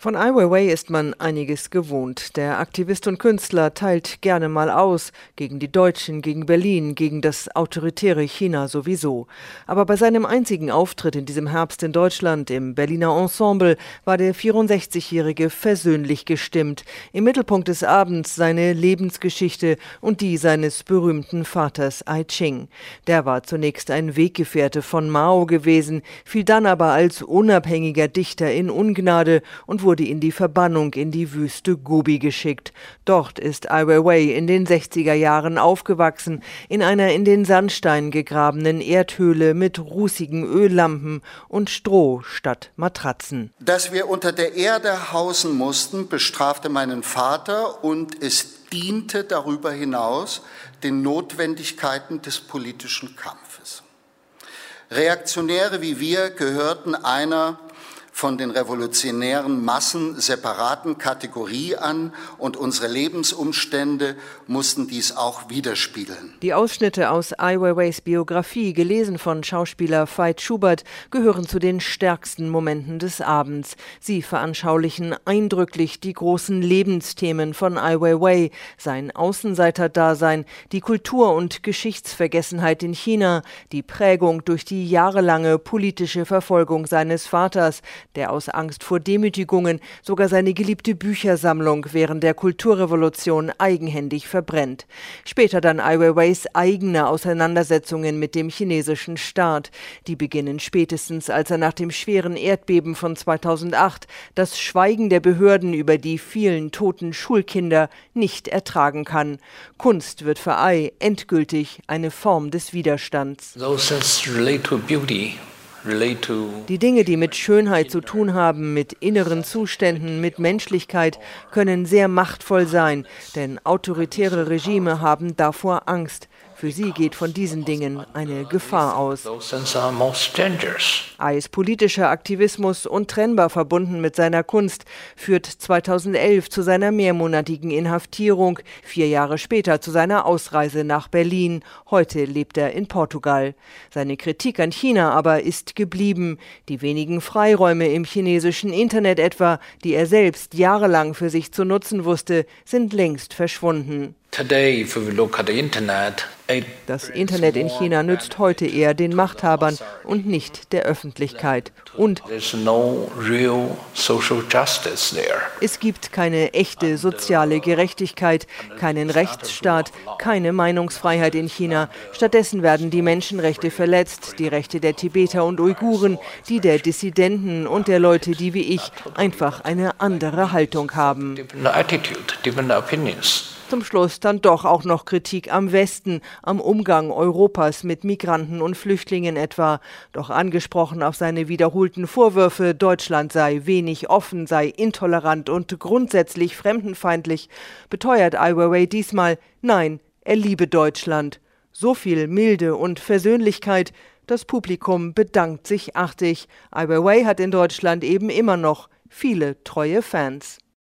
Von Ai Weiwei ist man einiges gewohnt. Der Aktivist und Künstler teilt gerne mal aus, gegen die Deutschen, gegen Berlin, gegen das autoritäre China sowieso. Aber bei seinem einzigen Auftritt in diesem Herbst in Deutschland im Berliner Ensemble war der 64-Jährige versöhnlich gestimmt. Im Mittelpunkt des Abends seine Lebensgeschichte und die seines berühmten Vaters Ai Ching. Der war zunächst ein Weggefährte von Mao gewesen, fiel dann aber als unabhängiger Dichter in Ungnade und wurde in die Verbannung in die Wüste Gobi geschickt. Dort ist Ai Weiwei in den 60er Jahren aufgewachsen, in einer in den Sandstein gegrabenen Erdhöhle mit rußigen Öllampen und Stroh statt Matratzen. Dass wir unter der Erde hausen mussten, bestrafte meinen Vater und es diente darüber hinaus den Notwendigkeiten des politischen Kampfes. Reaktionäre wie wir gehörten einer von den revolutionären Massen separaten Kategorie an und unsere Lebensumstände mussten dies auch widerspiegeln. Die Ausschnitte aus Ai Weiweis Biografie, gelesen von Schauspieler Veit Schubert, gehören zu den stärksten Momenten des Abends. Sie veranschaulichen eindrücklich die großen Lebensthemen von Ai Weiwei, sein Außenseiterdasein, die Kultur- und Geschichtsvergessenheit in China, die Prägung durch die jahrelange politische Verfolgung seines Vaters, der aus Angst vor Demütigungen sogar seine geliebte Büchersammlung während der Kulturrevolution eigenhändig verbrennt. Später dann Ai Weiweis eigene Auseinandersetzungen mit dem chinesischen Staat. Die beginnen spätestens, als er nach dem schweren Erdbeben von 2008 das Schweigen der Behörden über die vielen toten Schulkinder nicht ertragen kann. Kunst wird für Ai endgültig eine Form des Widerstands. Die Dinge, die mit Schönheit zu tun haben, mit inneren Zuständen, mit Menschlichkeit, können sehr machtvoll sein, denn autoritäre Regime haben davor Angst. Für sie geht von diesen Dingen eine Gefahr aus. Ais politischer Aktivismus, untrennbar verbunden mit seiner Kunst, führt 2011 zu seiner mehrmonatigen Inhaftierung, 4 Jahre später zu seiner Ausreise nach Berlin. Heute lebt er in Portugal. Seine Kritik an China aber ist geblieben. Die wenigen Freiräume im chinesischen Internet etwa, die er selbst jahrelang für sich zu nutzen wusste, sind längst verschwunden. Das Internet in China nützt heute eher den Machthabern und nicht der Öffentlichkeit. Und es gibt keine echte soziale Gerechtigkeit, keinen Rechtsstaat, keine Meinungsfreiheit in China. Stattdessen werden die Menschenrechte verletzt, die Rechte der Tibeter und Uiguren, die der Dissidenten und der Leute, die wie ich einfach eine andere Haltung haben. Zum Schluss dann doch auch noch Kritik am Westen, am Umgang Europas mit Migranten und Flüchtlingen etwa. Doch angesprochen auf seine wiederholten Vorwürfe, Deutschland sei wenig offen, sei intolerant und grundsätzlich fremdenfeindlich, beteuert Ai Weiwei diesmal, nein, er liebe Deutschland. So viel Milde und Versöhnlichkeit, das Publikum bedankt sich artig. Ai Weiwei hat in Deutschland eben immer noch viele treue Fans.